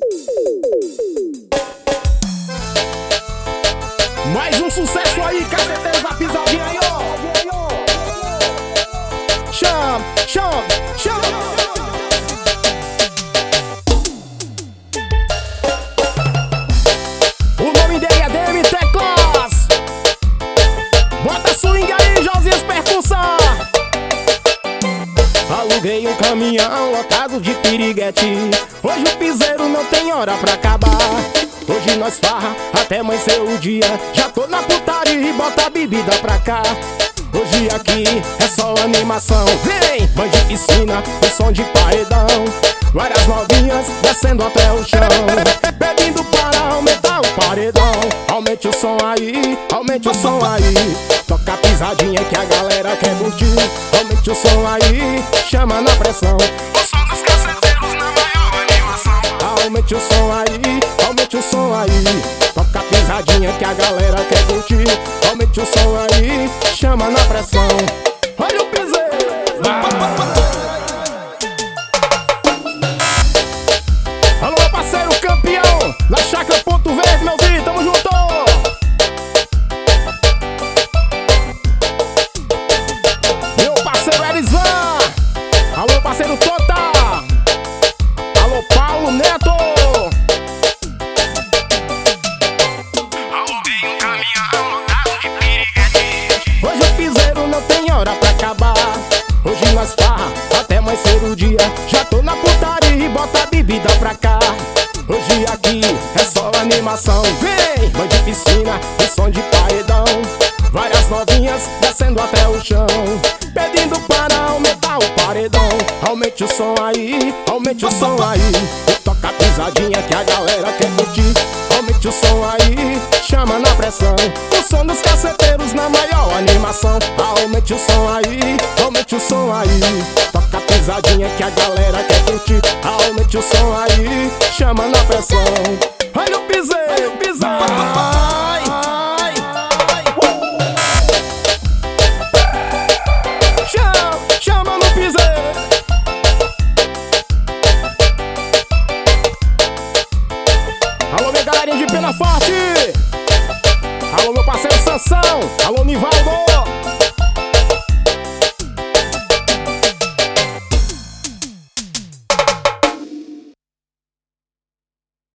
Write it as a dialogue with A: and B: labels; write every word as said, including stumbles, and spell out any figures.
A: Mais um sucesso aí, caceteiros da pisadinha aí, ó. Chama, chama, chama. O nome dele é D M Teclas. Bota swing aí, Josias Percussão. Aluguei um caminhão lotado de piriguete. Hoje o piseiro não tem hora pra acabar. Hoje nós farra até amanhecer o dia. Já tô na putaria e bota a bebida pra cá. Hoje aqui é só animação. Vem! Bande piscina, o som de paredão. Várias novinhas descendo até o chão, pedindo para aumentar o paredão. Aumente o som aí, aumente o som aí. Toca a pisadinha que a galera quer curtir. Aumente o som aí, chama na pressão. O som dos caceteiros na maior animação. Aumente o som aí, aumente o som aí. Toca a pisadinha que a galera quer curtir. Aumente o som aí, chama na pressão. Olha o piseiro. Alô, meu parceiro campeão da Chácara Ponto Verde, meu filho, tamo junto. Meu parceiro Erizan. Alô, parceiro Tota. Alô, Paulo Neto. Aluguei um caminhão lotado de piriguete. Hoje o piseiro não tem hora pra acabar. Hoje nós farra até amanhecer o dia. Já tô na putaria e bota a bebida pra cá. Hoje aqui é só animação. Vem! Bande piscina, o som de paredão. Várias novinhas descendo até o chão, pedindo para aumentar o paredão. Aumente o som aí, aumente o som aí. Toca a pisadinha que a galera quer curtir. Aumente o som aí, chama na pressão. O som dos caceteiros na maior animação. Aumente o som aí, aumente o som aí. Toca a pisadinha que a galera quer curtir. Aumente o som aí, chama na pressão. Olha o piseiro, piseiro.